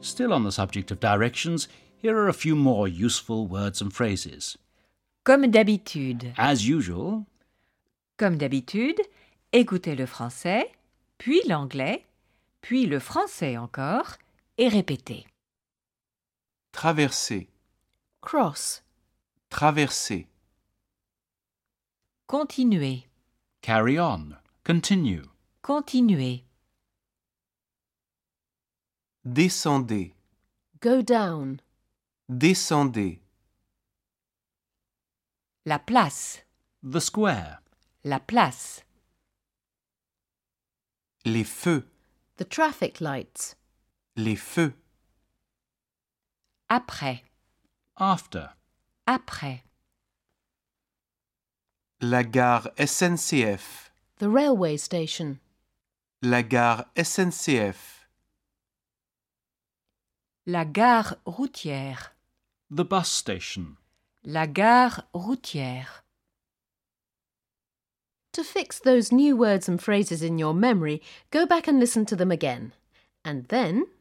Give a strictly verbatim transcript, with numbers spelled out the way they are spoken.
Still on the subject of directions, here are a few more useful words and phrases. Comme d'habitude. As usual. Comme d'habitude, écoutez le français, puis l'anglais, puis le français encore, et répétez. Traverser, Cross. traverser. Continuez. Carry on. Continue. Continuez. Descendez, Go down. descendez. La place. The square. La place. Les feux, The traffic lights. les feux. Après. After. Après. La gare S N C F, The railway station. la gare S N C F. La gare routière. The bus station. La gare routière. To fix those new words and phrases in your memory, go back and listen to them again. And then